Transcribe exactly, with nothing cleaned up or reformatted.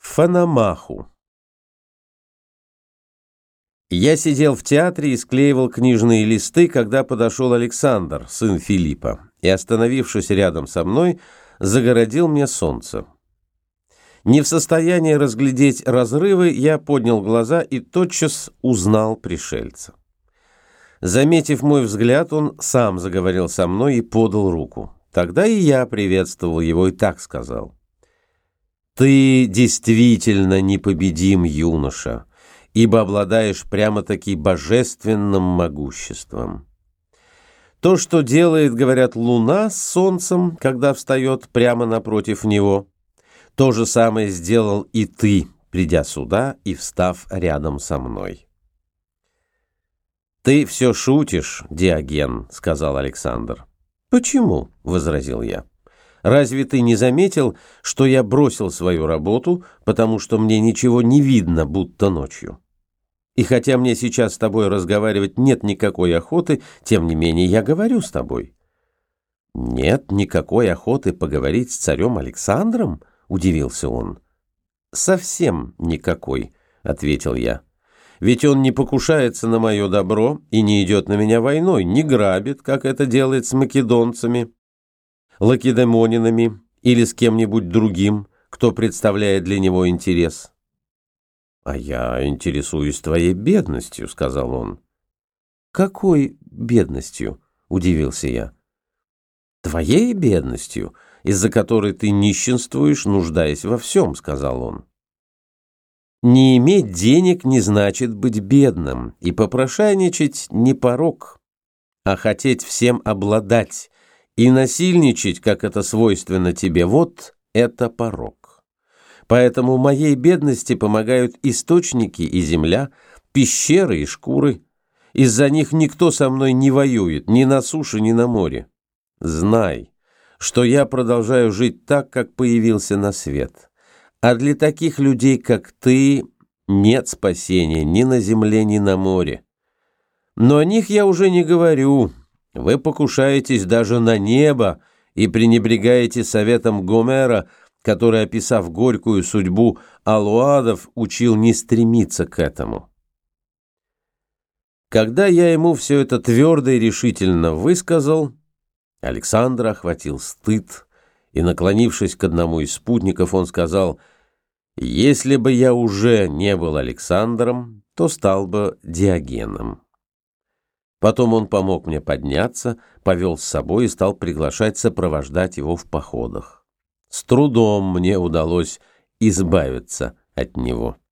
Фанамаху. Я сидел в театре и склеивал книжные листы, когда подошел Александр, сын Филиппа, и, остановившись рядом со мной, загородил мне солнце. Не в состоянии разглядеть разрывы, я поднял глаза и тотчас узнал пришельца. Заметив мой взгляд, он сам заговорил со мной и подал руку. Тогда и я приветствовал его и так сказал: «Ты действительно непобедим, юноша, ибо обладаешь прямо-таки божественным могуществом. То, что делает, говорят, луна с солнцем, когда встает прямо напротив него, то же самое сделал и ты, придя сюда и встав рядом со мной». «Ты все шутишь, Диоген», — сказал Александр. «Почему?» — возразил я. «Разве ты не заметил, что я бросил свою работу, потому что мне ничего не видно, будто ночью? И хотя мне сейчас с тобой разговаривать нет никакой охоты, тем не менее я говорю с тобой». «Нет никакой охоты поговорить с царем Александром?» — удивился он. «Совсем никакой», — ответил я. «Ведь он не покушается на мое добро и не идет на меня войной, не грабит, как это делает с македонцами, лакедемонинами или с кем-нибудь другим, кто представляет для него интерес». «А я интересуюсь твоей бедностью», — сказал он. «Какой бедностью?» — удивился я. «Твоей бедностью, из-за которой ты нищенствуешь, нуждаясь во всем», — сказал он. «Не иметь денег не значит быть бедным, и попрошайничать не порок, а хотеть всем обладать и насильничать, как это свойственно тебе, вот это порок. Поэтому моей бедности помогают источники и земля, пещеры и шкуры. Из-за них никто со мной не воюет ни на суше, ни на море. Знай, что я продолжаю жить так, как появился на свет. А для таких людей, как ты, нет спасения ни на земле, ни на море. Но о них я уже не говорю. Вы покушаетесь даже на небо и пренебрегаете советом Гомера, который, описав горькую судьбу алуадов, учил не стремиться к этому». Когда я ему все это твердо и решительно высказал, Александра охватил стыд, и, наклонившись к одному из спутников, он сказал: «Если бы я уже не был Александром, то стал бы Диогеном». Потом он помог мне подняться, повел с собой и стал приглашать сопровождать его в походах. С трудом мне удалось избавиться от него.